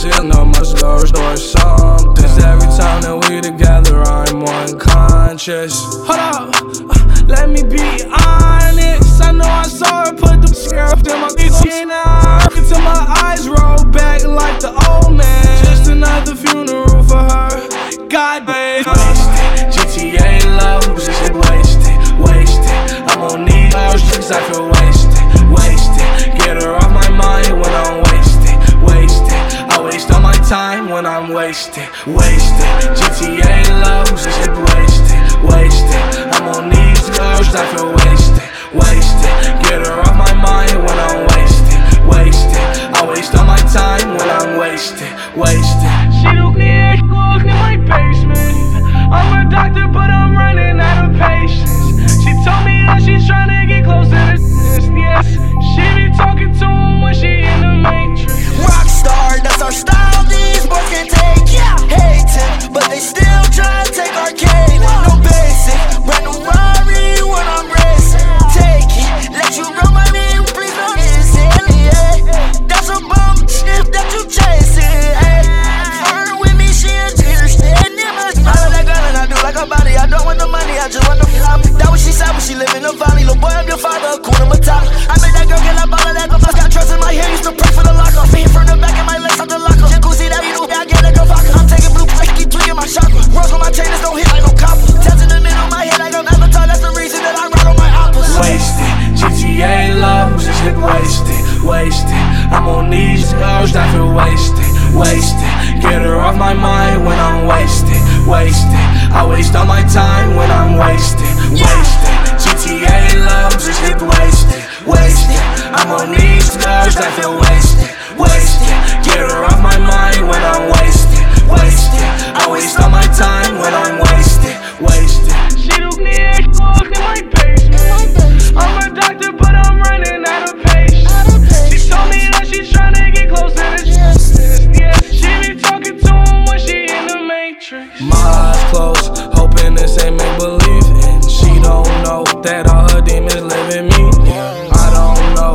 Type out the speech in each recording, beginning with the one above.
shit, no much goes or something. Cause every time that we together, I'm unconscious. Hold up, let me be honest. I know I saw her put the scarf in my skin. Now until my eyes roll back like the old man. Just another funeral for her. God damn. Wasted, GTA love, just wasted, wasted. I'm on these cause I feel wasted, wasted. Get her off my mind when I'm wasted, wasted. I waste all my time when I'm wasted, wasted. GTA love, just wasted, wasted. I'm on these girls, I feel wasted, wasted. Get her off my mind when I'm wasted, wasted. I waste all my time when I'm wasted, wasted. She took me in my basement. I'm a doctor, but I'm running out of patience. She told me that she's trying to get closer to this, yes. She be talking to him when she in the Matrix. Rockstar, that's our style, these boys can't take. Hating, but they still try to take our cane. No basic, brand new Rari when I'm racing. Take it, let you run my name, please don't miss it. Yeah, that's a bum shit that you chasing. Flirt with me, she a tear, stand in my I love that girl and I do like her body. I don't want the money, I just want the flop. That what she said when she live in the valley. Little boy, I'm your father, Kuna Matata. I made that girl get up all of that. I got trust in my hair, used to pray for the locker. Feet from the back of my legs out the locker. Jacuzzi that you do, I get like a vodka. I'm taking blue, I keep tweaking my chakra. Rose on my chain, don't hit like no copper. Taps in the middle of my head like I'm Avatar. That's the reason that I ride on my oppas. Wasted, GTA love, just wasted, wasted. I'm on these girls, I feel wasted, wasted. Get her off my mind when I'm wasted, wasted. I waste all my time when I'm wasted, wasted. GTA love, just wasted, wasted. I'm on these girls, I feel wasted, wasted. Get her off my mind when I'm wasted, wasted. I waste all my time when I'm wasted, wasted. She took me in my basement. I'm a doctor, but I'm running out of patience. She told me that she's trying to get closer to this, yes. She be talking to him when she in the Matrix. My eyes closed, hoping this ain't make believe. And she don't know that all her demons live in me. I don't know,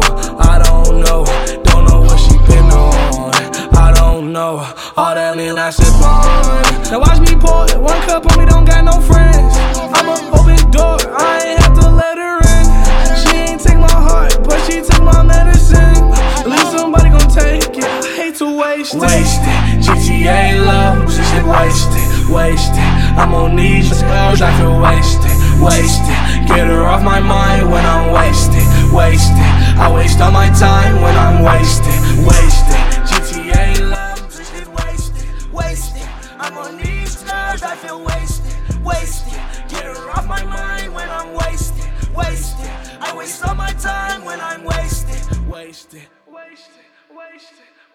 don't know what she been on. I don't know, all that lean I sip on. Now watch me pour it, one cup on me, don't got no friends. I'm an open door, I ain't have to let her in. She ain't take my heart, but she took my medicine. At least somebody gon' take it, I hate to waste it. Wasted, GTA love, just wasted, wasted. I'm on these girls, I feel wasted, wasted. Get her off my mind when I'm wasted, wasted. I waste all my time when I'm wasted, wasted. GTA love, just wasted, wasted. I'm on these girls, I feel wasted, wasted. Get her off my mind when I'm wasted, wasted. I waste all my time when I'm wasted, wasted, wasted, wasted.